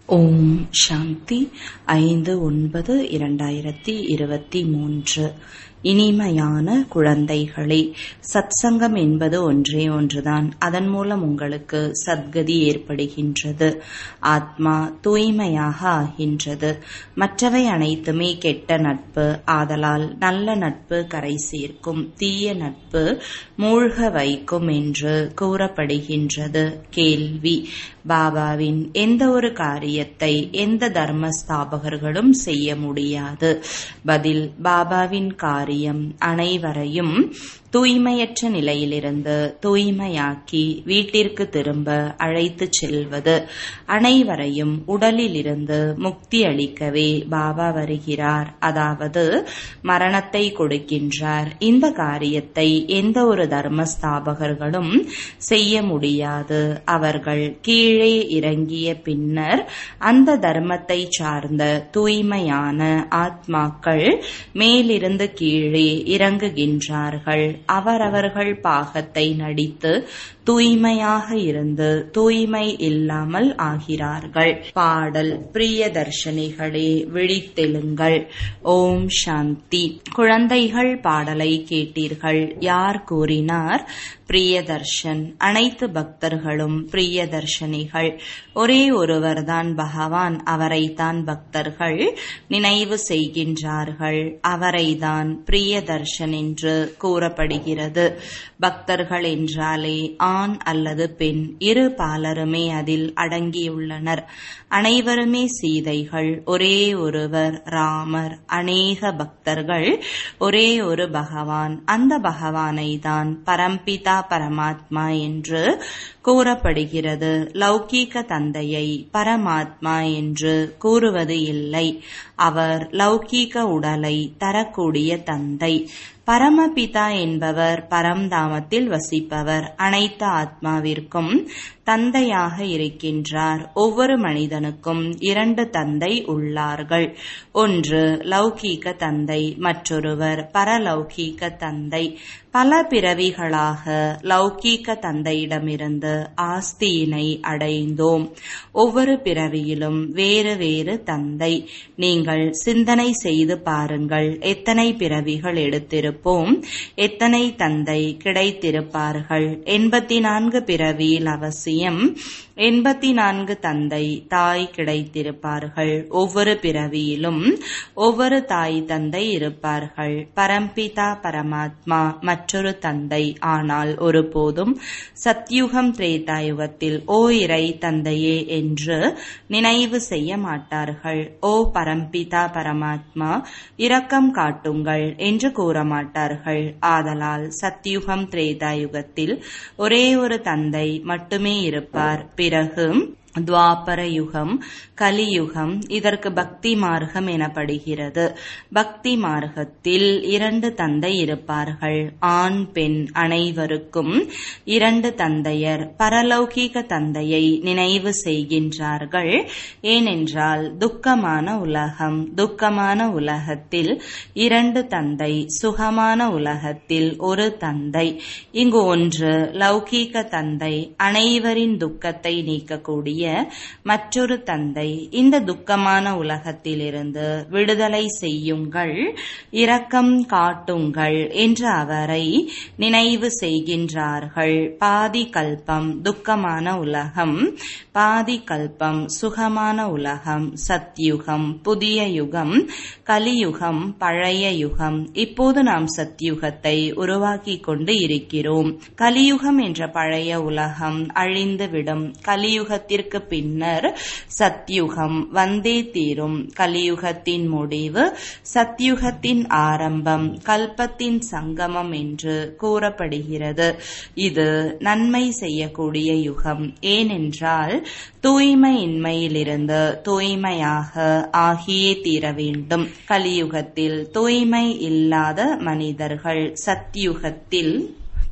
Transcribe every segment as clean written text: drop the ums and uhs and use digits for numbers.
ஓம் சாந்தி 5/9/2023. இனிமையான குழந்தைகளே, சத்சங்கம் என்பது ஒன்றே ஒன்றுதான். அதன் மூலம் உங்களுக்கு சத்கதி ஏற்படுகின்றது. ஆத்மா தூய்மையாக ஆகின்றது. மற்றவை அனைத்துமே கெட்ட நட்பு. ஆதலால் நல்ல நட்பு கரை சேர்க்கும், தீய நட்பு மூழ்க வைக்கும் என்று கூறப்படுகின்றது. கேள்வி: பாபாவின் எந்த ஒரு காரியத்தை எந்த தர்ம ஸ்தாபகர்களும் செய்ய முடியாது. பதில்: பாபாவின் காரியம் அனைவரையும் தூய்மையற்ற நிலையிலிருந்து தூய்மையாக்கி வீட்டிற்கு திரும்ப அழைத்துச் செல்வது. அனைவரையும் உடலிலிருந்து முக்தி அளிக்கவே பாபா வருகிறார், அதாவது மரணத்தை கொடுக்கின்றார். இந்த காரியத்தை எந்த ஒரு தர்ம ஸ்தாபகர்களும் செய்ய முடியாது. அவர்கள் கீழே இறங்கிய பின்னர் அந்த தர்மத்தை சார்ந்த தூய்மையான ஆத்மாக்கள் மேலிருந்து கீழே இறங்குகின்றார்கள். அவரவர்கள் பாகத்தை நடித்து தூய்மையாக இருந்து தூய்மை இல்லாமல் ஆகிறார்கள். பாடல்: பிரியதர்ஷினிகளே விழித்தெழுங்கள். ஓம் சாந்தி. குழந்தைகள், பாடலை கேட்டீர்கள். யார் கூறினார்? பிரியதர்ஷன். அனைத்து பக்தர்களும் பிரியதர்ஷனிகள். ஒரே ஒருவர்தான் பகவான். அவரைத்தான் பக்தர்கள் நினைவு செய்கின்றார்கள். அவரைதான் பிரியதர்ஷன் என்று கூறப்படுகிறது. பக்தர்கள் என்றாலே ஆண் அல்லது பெண், இரு பாலருமே அதில் அடங்கியுள்ளனர். அனைவருமே சீதைகள். ஒரே ஒருவர் ராமர். அநேக பக்தர்கள். ஒரே ஒரு பகவான். அந்த பகவானை தான் பரம்பிதா பரமாத்மா என்று கூறப்படுகிறது. லௌகீக தந்தையை பரமாத்மா என்று கூறுவது இல்லை. அவர் லௌகீக உடலை தரக்கூடிய தந்தை. பரமபிதா என்பவர் பரம்தாமத்தில் வசிப்பவர். அனைத்து ஆத்மாவிற்கும் தந்தையாக இருக்கின்றார். ஒவ்வொரு மனிதனுக்கும் இரண்டு தந்தை உள்ளார்கள். ஒன்று லௌகீக தந்தை, மற்றொருவர் பரலௌகீக தந்தை. பல பிறவிகளாக லௌகீக தந்தையிடமிருந்து ஆஸ்தியினை அடைந்தோம். ஒவ்வொரு பிறவியிலும் வேறு வேறு தந்தை. நீங்கள் சிந்தனை செய்து பாருங்கள். எத்தனை பிறவிகள் எடுத்திருப்போம், எத்தனை தந்தை கிடைத்திருப்பார்கள். 84 பிறவியில் அவசியம் 84 தந்தை தாய் கிடைத்திருப்பார்கள். ஒவ்வொரு பிறவியிலும் ஒவ்வொரு தாய் தந்தை இருப்பார்கள். பரம்பிதா பரமாத்மா மற்றொரு தந்தை. ஆனால் ஒருபோதும் சத்யுகம் திரேதாயுகத்தில் ஓ இறை தந்தையே என்று நினைவு செய்ய மாட்டார்கள். ஓ பரம்பிதா பரமாத்மா இரக்கம் காட்டுங்கள் என்று கூற மாட்டார்கள். ஆதலால் சத்யுகம் திரேதாயுகத்தில் ஒரே ஒரு தந்தை மட்டுமே இருப்பார். பிறகு துவாபர யுகம், கலியுகம். இதற்கு பக்தி மார்க்கம் எனப்படுகிறது. பக்தி மார்க்கத்தில் 2 தந்தை இருப்பார்கள். ஆண் பெண் அனைவருக்கும் 2 தந்தையர். பரலௌகீக தந்தையை நினைவு செய்கின்றார்கள். ஏனென்றால் துக்கமான உலகம். துக்கமான உலகத்தில் 2 தந்தை, சுகமான உலகத்தில் ஒரு தந்தை. இங்கு ஒன்று லௌகீக தந்தை, அனைவரின் துக்கத்தை நீக்கக்கூடிய மற்றொரு தந்தை. இந்த துக்கமான உலகத்திலிருந்து விடுதலை செய்யுங்கள், இரக்கம் காட்டுங்கள் என்று அவரை நினைவு செய்கின்றார்கள். பாதி கல்பம் துக்கமான உலகம், பாதி கல்பம் சுகமான உலகம். சத்யுகம் புதிய யுகம், கலியுகம் பழைய யுகம். இப்போது நாம் சத்யுகத்தை உருவாக்கி கொண்டு இருக்கிறோம். கலியுகம் என்ற பழைய உலகம் அழிந்துவிடும். கலியுகத்திற்கு பின்னர் சத்யுகம் வந்தே தீரும். கலியுகத்தின் முடிவு சத்யுகத்தின் ஆரம்பம், கல்பத்தின் சங்கமம் என்று கூறப்படுகிறது. இது நன்மை செய்யக்கூடிய யுகம். ஏனென்றால் தூய்மையின்மையிலிருந்து தூய்மையாக ஆகியே தீர வேண்டும். கலியுகத்தில் தூய்மை இல்லாத மனிதர்கள், சத்யுகத்தில்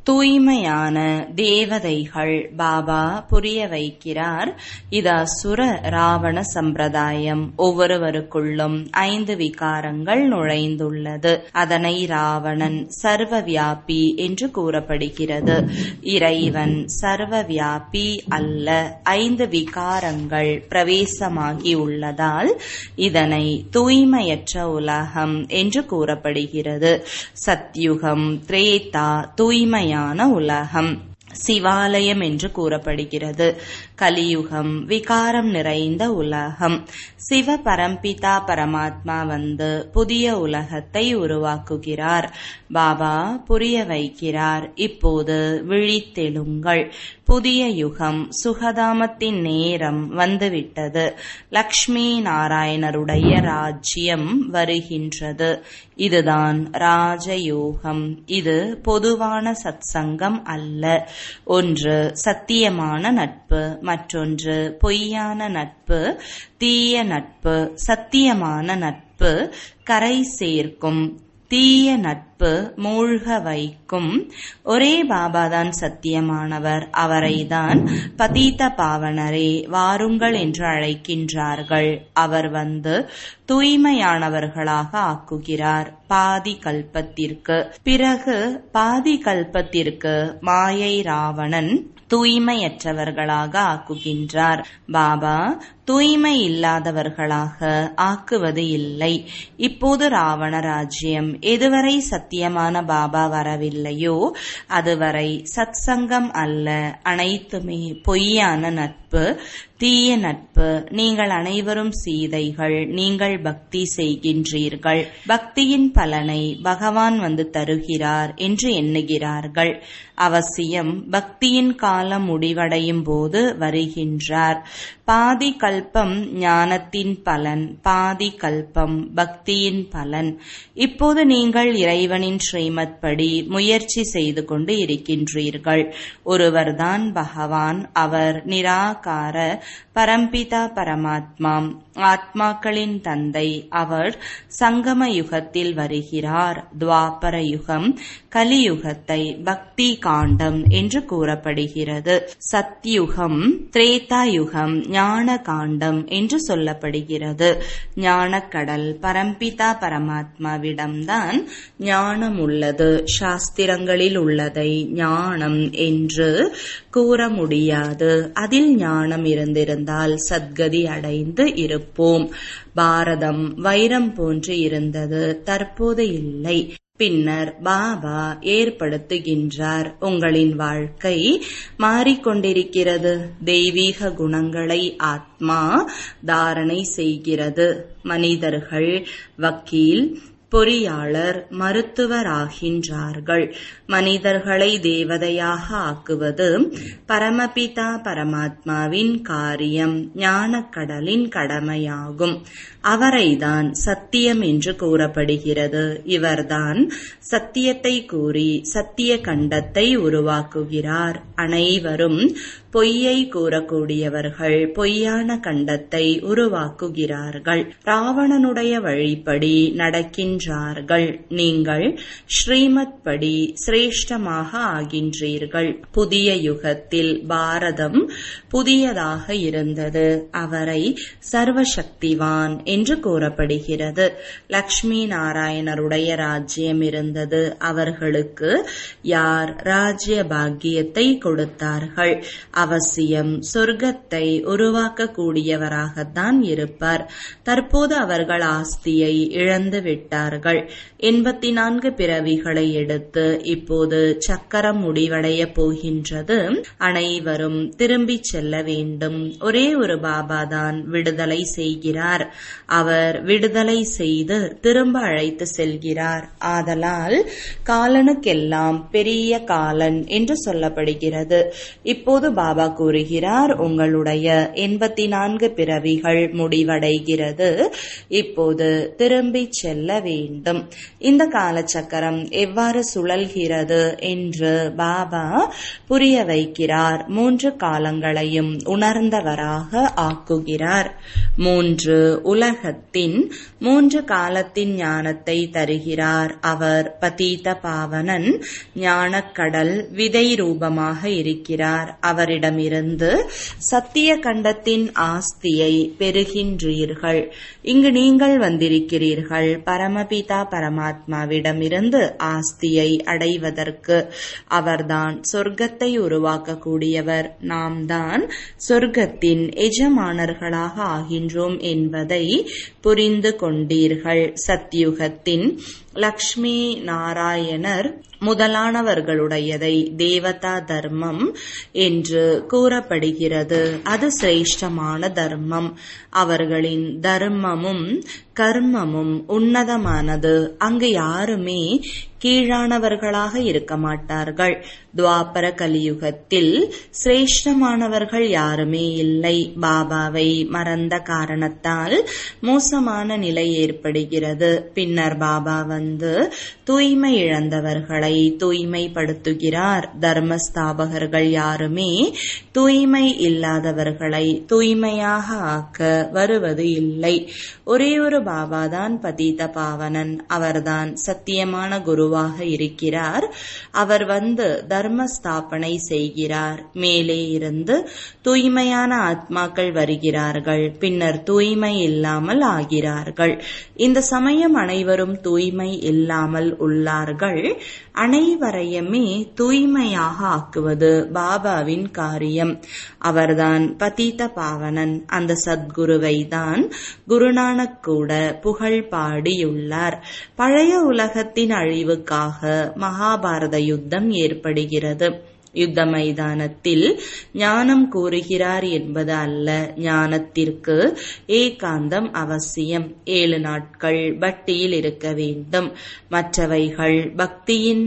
தூய்மையான தேவதைகள் பாபா புரிய வைக்கிறார். இது அசுர ராவண சம்பிரதாயம். ஒவ்வொருவருக்குள்ளும் 5 விகாரங்கள் நுழைந்துள்ளது. அதனை ராவணன் சர்வ வியாபி என்று கூறப்படுகிறது. இறைவன் சர்வ வியாபி அல்ல. 5 விகாரங்கள் பிரவேசமாகி உள்ளதால் இதனை தூய்மையற்ற உலகம் என்று கூறப்படுகிறது. சத்யுகம், திரேதா தூய்மையான உலகம், சிவாலயம் என்று கூறப்படுகிறது. கலியுகம் விகாரம் நிறைந்த உலகம். சிவ பரம்பிதா பரமாத்மா வந்து புதிய உலகத்தை உருவாக்குகிறார். பாபா புரிய வைக்கிறார். இப்போது விழித்தெழுங்கள். புதிய யுகம், சுகதாமத்தின் நேரம் வந்துவிட்டது. லக்ஷ்மி நாராயணருடைய ராஜ்யம் வருகின்றது. இதுதான் ராஜயோகம். இது பொதுவான சத்சங்கம் அல்ல. ஒன்று சத்தியமான நட்பு, மற்றொன்று பொய்யான நட்பு, தீய நட்பு. சத்தியமான நட்பு கரை சேர்க்கும், தீய நட்பு மூழ்க வைக்கும். ஒரே பாபாதான் சத்தியமானவர். அவரைதான் பதீத பாவனரே வாருங்கள் என்று அழைக்கின்றார்கள். அவர் வந்து தூய்மையானவர்களாக ஆக்குகிறார் பாதி கல்பத்திற்கு. பிறகு பாதி கல்பத்திற்கு மாயை ராவணன் தூய்மையற்றவர்களாக ஆக்குகின்றார். பாபா தூய்மை இல்லாதவர்களாக ஆக்குவது இல்லை. இப்போது ராவண ராஜ்யம். எதுவரை சத்தியமான பாபா வரவில்லையோ அதுவரை சத்சங்கம் அல்ல. அனைத்துமே பொய்யான நட்பு, தீய நட்பு. நீங்கள் அனைவரும் சீதைகள். நீங்கள் பக்தி செய்கின்றீர்கள். பக்தியின் பலனை பகவான் வந்து தருகிறார் என்று எண்ணுகிறார்கள். அவசியம் பக்தியின் காலம் முடிவடையும் போது வருகின்றார். பாதி கல்பம் ஞானத்தின் பலன், பாதி கல்பம் பக்தியின் பலன். இப்போது நீங்கள் இறைவனின் ஸ்ரீமத் படி முயற்சி செய்து கொண்டு இருக்கின்றீர்கள். ஒருவர்தான் பகவான். அவர் நிராகார பரம்பிதா பரமாத்மா, ஆத்மாக்களின் தந்தை. அவர் சங்கம யுகத்தில் வருகிறார். துவாபர யுகம், கலியுகத்தை பக்தி காண்டம் என்று கூறப்படுகிறது. சத்யுகம், திரேதா யுகம் ஞான காண்டம் என்று சொல்லப்படுகிறது. ஞானக்கடல் பரம்பிதா பரமாத்மாவிடம்தான் ஞானம் உள்ளது. சாஸ்திரங்களில் உள்ளதை ஞானம் என்று கூற முடியாது. அதில் ஞானம் இருந்திருந்தால் சத்கதி அடைந்து இருப்போம். பாரதம் வைரம் போன்று இருந்தது, தற்போது இல்லை. பின்னர் பாபா ஏற்படுத்துகின்றார். உங்களின் வாழ்க்கை மாறிக்கொண்டிருக்கிறது. தெய்வீக குணங்களை ஆத்மா தாரணை செய்கிறது. மனிதர்கள் வக்கீல், பொறியாளர், மருத்துவர் ஆகின்றார்கள். மனிதர்களை தேவதையாக ஆக்குவது பரமபிதா பரமாத்மாவின் காரியம், ஞானக்கடலின் கடமையாகும். அவரைதான் சத்தியம் என்று கூறப்படுகிறது. இவர்தான் சத்தியத்தை கூறி சத்திய கண்டத்தை உருவாக்குகிறார். அனைவரும் பொய்யை கூறக்கூடியவர்கள் பொய்யான கண்டத்தை உருவாக்குகிறார்கள். ராவணனுடைய வழிப்படி நடக்கின்றார்கள். நீங்கள் ஸ்ரீமத் படி சிரேஷ்டமாக ஆகின்றீர்கள். புதிய யுகத்தில் பாரதம் புதியதாக இருந்தது. அவரை சர்வசக்திவான் என்று கூறப்படுகிறது. லக்ஷ்மி நாராயணருடைய ராஜ்யம் இருந்தது. அவர்களுக்கு யார் ராஜ்ய பாக்கியத்தை கொடுத்தார்கள்? அவசியம் சொர்க்கத்தை உருவாக்கக்கூடியவராகத்தான் இருப்பார். தற்போது அவர்கள் ஆஸ்தியை இழந்து விட்டார்கள். 84 பிறவிகளை எடுத்து இப்போது சக்கரம் முடிவடைய போகின்றது. அனைவரும் திரும்பிச் செல்ல வேண்டும். ஒரே ஒரு பாபாதான் விடுதலை செய்கிறார். அவர் விடுதலை செய்து திரும்ப அழைத்து செல்கிறார். ஆதலால் காலனுக்கெல்லாம் பெரிய காலன் என்று சொல்லப்படுகிறது. இப்போது பாபா கூறுகிறார், உங்களுடைய 84 பிறவிகள் முடிவடைகிறது. இப்போது திரும்பிச் செல்ல வேண்டும். இந்த காலச்சக்கரம் எவ்வாறு சுழல்கிறது என்று பாபா புரிய வைக்கிறார். 3 காலங்களையும் உணர்ந்தவராக ஆக்குகிறார். 3 உலகத்தின் 3 காலத்தின் ஞானத்தை தருகிறார். அவர் பதீத பாவனன், ஞானக்கடல், விதை ரூபமாக இருக்கிறார். அவரிடமிருந்து சத்திய கண்டத்தின் ஆஸ்தியை பெறுகின்றீர்கள். இங்கு நீங்கள் வந்திருக்கிறீர்கள் பரமபிதா பரமாத்மாவிடமிருந்து ஆஸ்தியை அடைவதற்கு. அவர்தான் சொர்க்கத்தை உருவாக்கக்கூடியவர். நாம் தான் சொர்க்கத்தின் எஜமானர்களாக ஆகின்றோம் என்பதை புரிந்து கொண்டீர்கள். சத்யுகத்தின் லக்ஷ்மி நாராயணர் முதலானவர்களுடையதை தேவதா தர்மம் என்று கூறப்படுகிறது. அது சிரேஷ்டமான தர்மம். அவர்களின் தர்மமும் கர்மமும் உன்னதமானது. அங்கு யாருமே கீழானவர்களாக இருக்க மாட்டார்கள். துவாபர கலியுகத்தில் சிரேஷ்டமானவர்கள் யாருமே இல்லை. பாபாவை மறந்த காரணத்தால் மோசமான நிலை ஏற்படுகிறது. பின்னர் பாபா வந்து தூய்மை இழந்தவர்களை தூய்மைப்படுத்துகிறார். தர்மஸ்தாபகர்கள் யாருமே தூய்மை இல்லாதவர்களை தூய்மையாக ஆக்க வருவது இல்லை. ஒரே ஒரு பாபாதான் பதீத பாவனன். அவர்தான் சத்தியமான குருவாக இருக்கிறார். அவர் வந்து தர்ம ஸ்தாபனை செய்கிறார். மேலே இருந்து தூய்மையான ஆத்மாக்கள் வருகிறார்கள். பின்னர் தூய்மை இல்லாமல் ஆகிறார்கள். இந்த சமயம் அனைவரும் தூய்மை இல்லாமல் உள்ளார்கள். அனைவரையுமே தூய்மையாக ஆக்குவது பாபாவின் காரியம். அவர்தான் பதீத பாவனன். அந்த சத்குருவை தான் குருநானக் கூட புகழ் பாடியுள்ளார். பழைய உலகத்தின் அழிவுக்காக மகாபாரத யுத்தம் ஏற்படுகிறது. யுத்த மைதானத்தில் ஞானம் கூறுகிறார் என்பது அல்ல. ஞானத்திற்கு ஏகாந்தம் அவசியம். 7 நாட்கள் பட்டியில் இருக்க வேண்டும். மற்றவைகள் பக்தியின்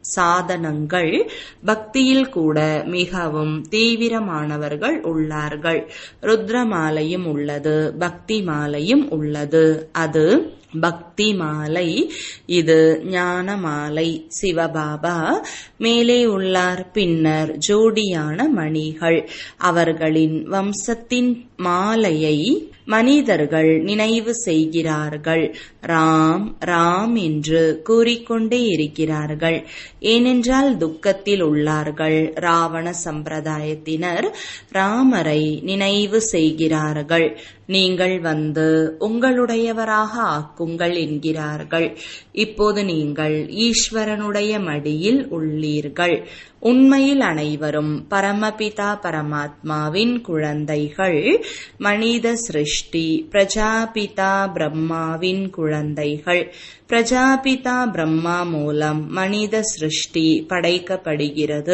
சாதனங்கள். பக்தியில் கூட மிகவும் தீவிரமானவர்கள் உள்ளார்கள். ருத்ரமாலையும் உள்ளது, பக்தி மாலையும் உள்ளது. அது பக்தி மாலை, இது ஞான மாலை. சிவபாபா மேலே உள்ளார். பின்னர் ஜோடியான மணிகள். அவர்களின் வம்சத்தின் மாலையை மனிதர்கள் நினைவு செய்கிறார்கள். ராம் ராம் என்று கூறிக்கொண்டே இருக்கிறார்கள். ஏனென்றால் துக்கத்தில் உள்ளார்கள். ராவண சம்பிரதாயத்தினர் ராமரை நினைவு செய்கிறார்கள். நீங்கள் வந்து உங்களுடையவராக ஆக்குங்கள் என்கிறார்கள். இப்போது நீங்கள் ஈஸ்வரனுடைய மடியில் உள்ளீர்கள். உண்மையில் அனைவரும் பரமபிதா பரமாத்மாவின் குழந்தைகள். மனித சிருஷ்டி பிரஜாபிதா பிரம்மாவின் குழந்தைகள். பிரஜாபிதா பிரம்மா மூலம் மனித சிருஷ்டி படைக்கப்படுகிறது.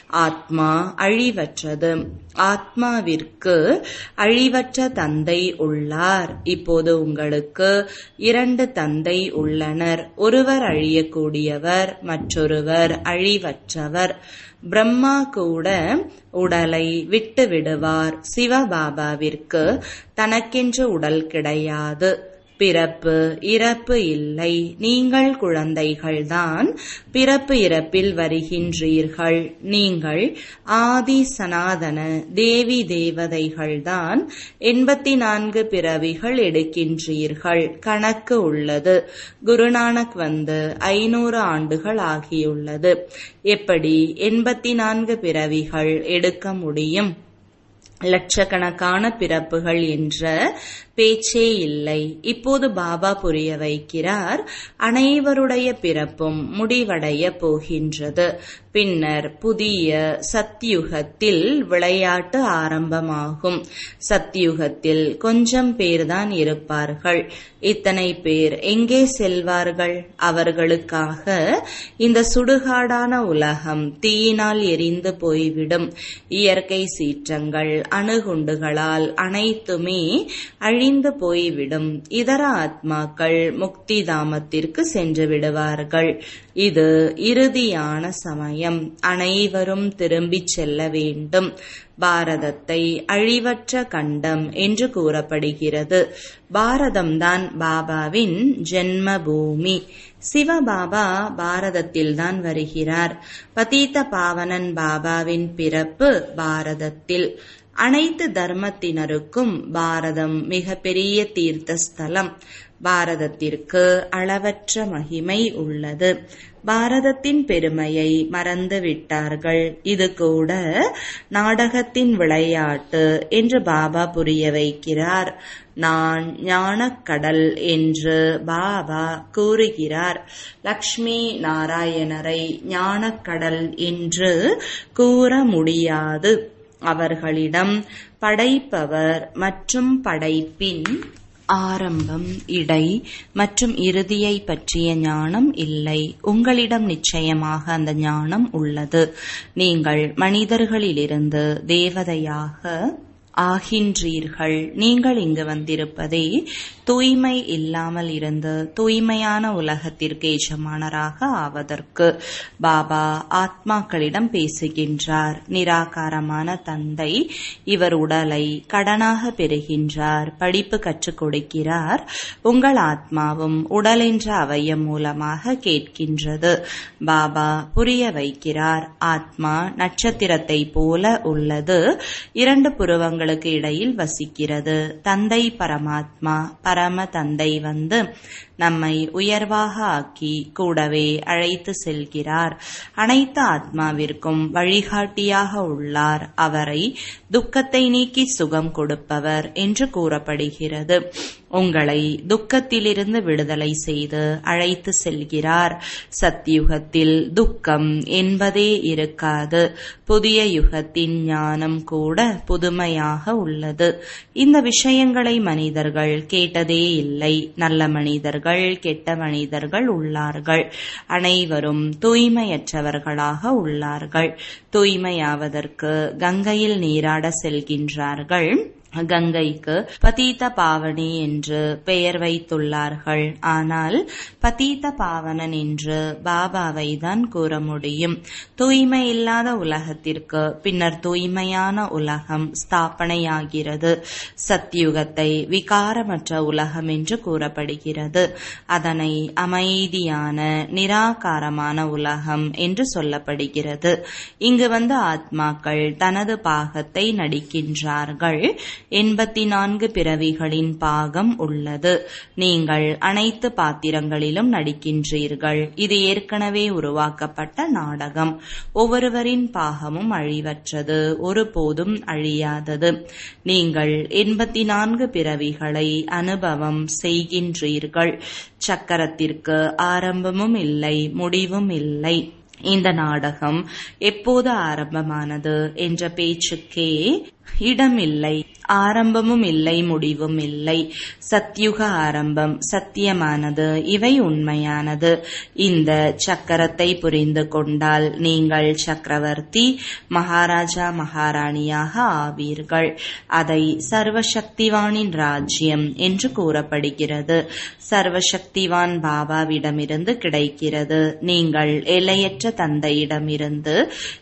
ஆத்மா அழிவற்றது. ஆத்மாவிற்கு அழிவற்ற தந்தை உள்ளார். இப்போது உங்களுக்கு 2 தந்தை உள்ளனர். ஒருவர் அழியக்கூடியவர், மற்றொருவர் அழிவற்றவர். பிரம்மா கூட உடலை விட்டு விடுவார். சிவபாபாவிற்கு தனக்கென்று உடல் கிடையாது. பிறப்பு இறப்பு இல்லை. நீங்கள் குழந்தைகள்தான். பிறப்பு இறப்பில் வருகின்றீர்கள். நீங்கள் ஆதி சனாதன தேவி தேவதைகள்தான். 84 பிறவிகள் எடுக்கின்றீர்கள். கணக்கு உள்ளது. குருநானக் வந்து 500 ஆண்டுகள் ஆகியுள்ளது. எப்படி 84 பிறவிகள் எடுக்க முடியும்? லட்சக்கணக்கான பிறப்புகள் என்ற பேச்சே இல்லை. இப்போது பாபா புரிய வைக்கிறார். அனைவருடைய பிறப்பும் முடிவடைய போகின்றது. பின்னர் புதிய சத்யுகத்தில் விளையாட்டு ஆரம்பமாகும். சத்யுகத்தில் கொஞ்சம் பேர்தான் இருப்பார்கள். இத்தனை பேர் எங்கே செல்வார்கள்? அவர்களுக்காக இந்த சுடுகாடான உலகம் தீயினால் எரிந்து போய்விடும். இயற்கை சீற்றங்கள், அணுகுண்டுகளால் அனைத்துமே அழிந்து போய்விடும். இதர ஆத்மாக்கள் முக்தி தாமத்திற்கு சென்று விடுவார்கள். இது இறுதியான சமயம். அனைவரும் திரும்பிச் செல்ல வேண்டும். பாரதத்தை அழிவற்ற கண்டம் என்று கூறப்படுகிறது. பாரதம்தான் பாபாவின் ஜென்ம பூமி. சிவபாபா பாரதத்தில்தான் வருகிறார். பதீத பாவனன் பாபாவின் பிறப்பு பாரதத்தில். அனைத்து தர்மத்தினருக்கும் பாரதம் மிகப்பெரிய தீர்த்த ஸ்தலம். பாரதத்திற்கு அளவற்ற மகிமை உள்ளது. பாரதத்தின் பெருமையை மறந்து விட்டார்கள். இது கூட நாடகத்தின் விளையாட்டு என்று பாபா புரிய வைக்கிறார். நான் ஞானக்கடல் என்று பாபா கூறுகிறார். லக்ஷ்மி நாராயணரை ஞானக்கடல் என்று கூற முடியாது. அவர்களிடம் படைப்பவர் மற்றும் படைப்பின் ஆரம்பம், இடை மற்றும் இறுதியை பற்றிய ஞானம் இல்லை. உங்களிடம் நிச்சயமாக அந்த ஞானம் உள்ளது. நீங்கள் மனிதர்களிலிருந்து தேவதையாக ஆகின்றீர்கள். நீங்கள் இங்கு வந்திருப்பதே தூய்மை இல்லாமல் இருந்து தூய்மையான உலகத்திற்கு எஜமானராக ஆவதற்கு. பாபா ஆத்மாக்களிடம் பேசுகின்றார். நிராகாரமான தந்தை இவர் உடலை கடனாக பெறுகின்றார், படிப்பு கற்றுக் கொடுக்கிறார். உங்கள் ஆத்மாவும் உடல் என்ற அவயம் மூலமாக கேட்கின்றது. பாபா புரிய வைக்கிறார். ஆத்மா நட்சத்திரத்தை போல உள்ளது. 2 புருவங்களுக்கு இடையில் வசிக்கிறது. தந்தை பரமாத்மா, பரம தந்தை வந்து நம்மை உயர்வாக ஆக்கி கூடவே அழைத்து செல்கிறார். அனைத்து ஆத்மாவிற்கும் வழிகாட்டியாக உள்ளார். அவரை துக்கத்தை நீக்கி சுகம் கொடுப்பவர் என்று கூறப்படுகிறது. உங்களை துக்கத்திலிருந்து விடுதலை செய்து அழைத்து செல்கிறார். சத்யுகத்தில் துக்கம் என்பதே இருக்காது. புதிய யுகத்தின் ஞானம் கூட புதுமையாக உள்ளது. இந்த விஷயங்களை மனிதர்கள் கேட்டதே இல்லை. நல்ல மனிதர்கள், கெட்ட மனிதர்கள் உள்ளார்கள். அனைவரும் தூய்மையற்றவர்களாக உள்ளார்கள். தூய்மையாவதற்கு கங்கையில் நீராட செல்கின்றார்கள். கங்கைக்கு பதீத பாவனி என்று பெயர் வைத்துள்ளார்கள். ஆனால் பதீத பாவனன் என்று பாபாவை தான் கூற முடியும். தூய்மை இல்லாத உலகத்திற்கு பின்னர் தூய்மையான உலகம் ஸ்தாபனையாகிறது. சத்யுகத்தை விகாரமற்ற உலகம் என்று கூறப்படுகிறது. அதனை அமைதியான நிராகாரமான உலகம் என்று சொல்லப்படுகிறது. இங்கு வந்து ஆத்மாக்கள் தனது பாகத்தை நடிக்கின்றார்கள். 84 பிறவிகளின் பாகம் உள்ளது. நீங்கள் அனைத்து பாத்திரங்களிலும் நடிக்கின்றீர்கள். இது ஏற்கனவே உருவாக்கப்பட்ட நாடகம். ஒவ்வொருவரின் பாகமும் அழிவற்றது, ஒருபோதும் அழியாதது. நீங்கள் 84 பிறவிகளை அனுபவம் செய்கின்றீர்கள். சக்கரத்திற்கு ஆரம்பமும் இல்லை, முடிவும் இல்லை. இந்த நாடகம் எப்போது ஆரம்பமானது என்ற பேச்சுக்கே இடமில்லை. ஆரம்பமும் இல்லை, முடிவும் இல்லை. சத்யுக ஆரம்பம் சத்தியமானது, இவை உண்மையானது. இந்த சக்கரத்தை புரிந்து கொண்டால் நீங்கள் சக்கரவர்த்தி, மகாராஜா, மகாராணியாக ஆவீர்கள். அதை சர்வசக்திவானின் ராஜ்யம் என்று கூறப்படுகிறது. சர்வசக்திவான் பாபாவிடமிருந்து கிடைக்கிறது. நீங்கள் எல்லையற்ற தந்தையிடமிருந்து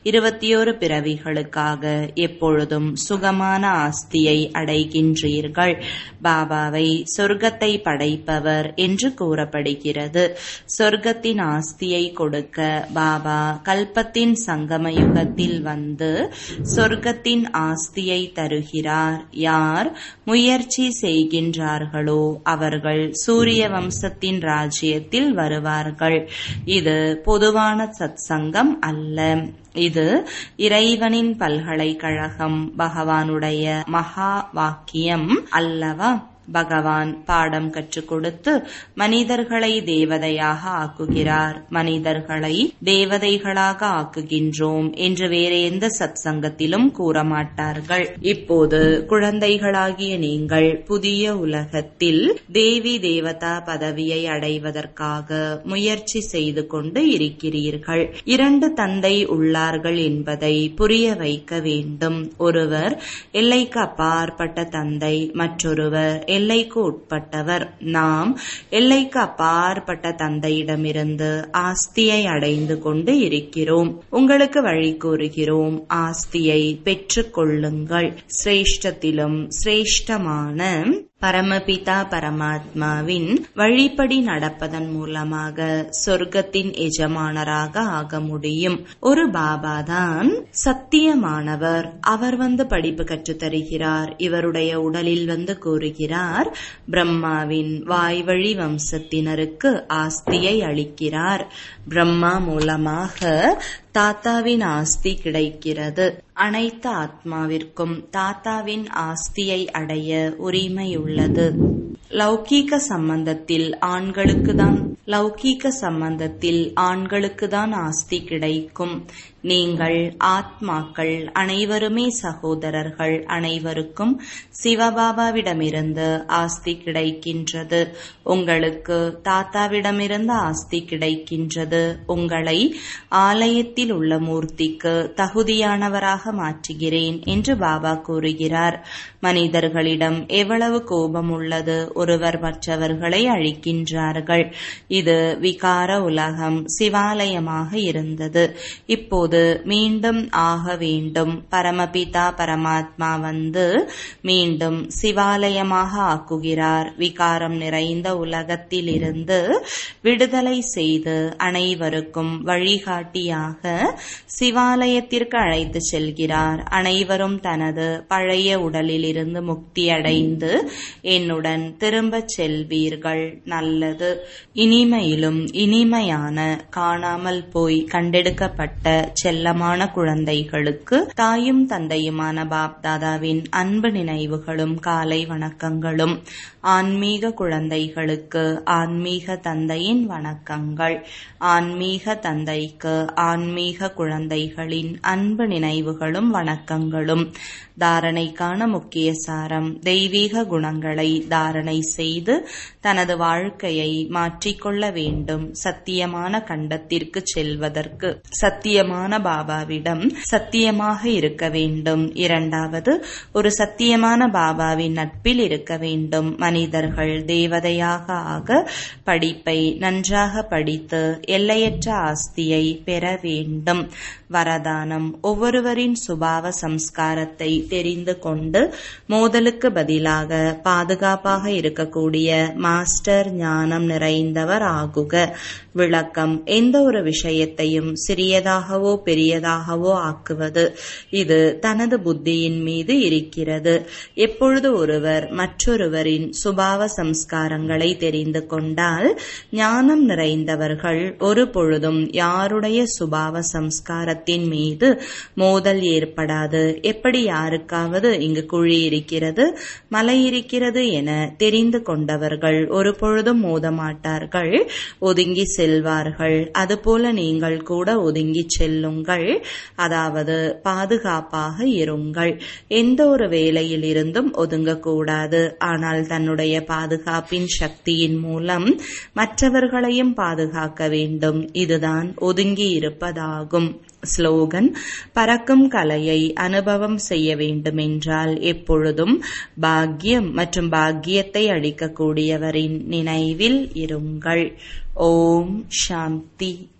21 பிறவிகளுக்காக எப்பொழுதும் சுகமான ஆஸ்தியை அடைகின்றீர்கள். பாபாவை சொர்க்கத்தை படைப்பவர் என்று கூறப்படுகிறது. சொர்க்கத்தின் ஆஸ்தியை கொடுக்க பாபா கல்பத்தின் சங்கம யுகத்தில் வந்து சொர்க்கத்தின் ஆஸ்தியை தருகிறார். யார் முயற்சி செய்கின்றார்களோ அவர்கள் சூரிய வம்சத்தின் ராஜ்யத்தில் வருவார்கள். இது பொதுவான சத்சங்கம் அல்ல. இது இறைவனின் பல்கலைக்கழகம். பகவானுடைய மகா வாக்கியம் அல்லவா? பகவான் பாடம் கற்றுக் கொடுத்து மனிதர்களை தேவதையாக ஆக்குகிறார். மனிதர்களை தேவதைகளாக ஆக்குகின்றோம் என்று வேற எந்த சத்சங்கத்திலும் கூற மாட்டார்கள். இப்போது குழந்தைகளாகிய நீங்கள் புதிய உலகத்தில் தேவி தேவதா பதவியை அடைவதற்காக முயற்சி செய்து கொண்டு இருக்கிறீர்கள். 2 தந்தை உள்ளார்கள் என்பதை புரிய வைக்க வேண்டும். ஒருவர் எல்லைக்கு அப்பாற்பட்ட தந்தை, மற்றொருவர் எல்லைக்கு உட்பட்டவர். நாம் எல்லைக்கு அப்பாற்பட்ட தந்தையிடமிருந்து ஆஸ்தியை அடைந்து கொண்டு இருக்கிறோம். உங்களுக்கு வழி கூறுகிறோம். ஆஸ்தியை பெற்றுக் கொள்ளுங்கள். சிரேஷ்டத்திலும் சிரேஷ்டமான பரமபிதா பரமாத்மாவின் வழிப்படி நடப்பதன் மூலமாக சொர்க்கத்தின் எஜமானராக ஆக முடியும். ஒரு பாபாதான் சத்தியமானவர். அவர் படிப்பு கற்றுத் தருகிறார். இவருடைய உடலில் கூறுகிறார், பிரம்மாவின் வாய்வழி வம்சத்தினருக்கு ஆஸ்தியை அளிக்கிறார். பிரம்மா மூலமாக தாத்தாவின் ஆஸ்தி கிடைக்கிறது. அனைத்து ஆத்மாவிற்கும் தாத்தாவின் ஆஸ்தியை அடைய உரிமையுள்ளது. லௌகீக சம்பந்தத்தில் ஆண்களுக்குதான் ஆஸ்தி கிடைக்கும். நீங்கள் ஆத்மாக்கள் அனைவருமே சகோதரர்கள். அனைவருக்கும் சிவபாபாவிடமிருந்து ஆஸ்தி கிடைக்கின்றது. உங்களுக்கு தாத்தாவிடமிருந்து ஆஸ்தி கிடைக்கின்றது. உங்களை ஆலயத்தில் உள்ள மூர்த்திக்கு தகுதியானவராக மாற்றுகிறேன் என்று பாபா கூறுகிறார். மனிதர்களிடம் எவ்வளவு கோபம் உள்ளது! ஒருவர் மற்றவர்களை அழிக்கின்றார்கள். இது விகார உலகம் சிவாலயமாக இருந்தது. இப்போது மீண்டும் ஆக வேண்டும். பரமபிதா பரமாத்மா மீண்டும் சிவாலயமாக ஆக்குகிறார். விகாரம் நிறைந்த உலகத்தில் இருந்து விடுதலை செய்து அனைவருக்கும் வழிகாட்டியாக சிவாலயத்திற்கு அழைத்து செல்கிறார். அனைவரும் தனது பழைய உடலில் இருந்து முக்தி அடைந்து என்னுடன் திரும்பச் செல்வீர்கள். நல்லது. இனிமையிலும் இனிமையான காணாமல் போய் கண்டெடுக்கப்பட்ட செல்லமான குழந்தைகளுக்கு தாயும் தந்தையுமான பாப்தாதாவின் அன்பு நினைவுகளும் காலை வணக்கங்களும். ஆன்மீக குழந்தைகளுக்கு ஆன்மீக தந்தையின் வணக்கங்கள். ஆன்மீக தந்தைக்கு ஆன்மீக குழந்தைகளின் அன்பு நினைவுகளும் வணக்கங்களும். தாரணைக்கான முக்கிய சாரம்: தெய்வீக குணங்களை தாரணை செய்து தனது வாழ்க்கையை மாற்றிக்கொள்ள வேண்டும். சத்தியமான கண்டத்திற்கு செல்வதற்கு சத்தியமான பாபாவிடம் சத்தியமாக இருக்க வேண்டும். இரண்டாவது, ஒரு சத்தியமான பாபாவின் நட்பில் இருக்க வேண்டும். மனிதர்கள் தேவதையாக ஆக படிப்பை நன்றாக படித்து எல்லையற்ற ஆஸ்தியை பெற வேண்டும். வரதானம்: ஒவ்வொருவரின் சுபாவ சம்ஸ்காரத்தை தெரிந்து கொண்டு மோதலுக்கு பதிலாக பாதுகாப்பாக இருக்கக்கூடிய மாஸ்டர் ஞானம் நிறைந்தவர் ஆகுக. விளக்கம்: எந்த ஒரு விஷயத்தையும் சிறியதாகவோ பெரியதாகவோ ஆக்குவது இது தனது புத்தியின் மீது இருக்கிறது. எப்பொழுது ஒருவர் மற்றொருவரின் சுபாவ சம்ஸ்காரங்களை தெரிந்து கொண்டால் ஞானம் நிறைந்தவர்கள் ஒரு பொழுதும் யாருடைய சுபாவ சம்ஸ்காரத்தின் மீது மோதல் ஏற்படாது. எப்படி யாருக்காவது இங்கு குழி இருக்கிறது, மலை இருக்கிறது என தெரிந்து கொண்டவர்கள் ஒரு பொழுதும் மோத மாட்டார்கள், ஒதுங்கி செல்வார்கள். அதுபோல நீங்கள் கூட ஒதுங்கி செல்லுங்கள். அதாவது பாதுகாப்பாக இருங்கள். எந்த ஒரு வேலையில் இருந்தும் ஒதுங்கக்கூடாது. ஆனால் தன்னுடைய பாதுகாப்பின் சக்தியின் மூலம் மற்றவர்களையும் பாதுகாக்க வேண்டும். இதுதான் ஒதுங்கி இருப்பதாகும். ஸ்லோகன்: பறக்கும் கலையை அனுபவம் செய்ய வேண்டுமென்றால் எப்பொழுதும் பாக்கியம் மற்றும் பாக்கியத்தை அளிக்கக்கூடியவரின் நினைவில் இருங்கள். ஓம் சாந்தி.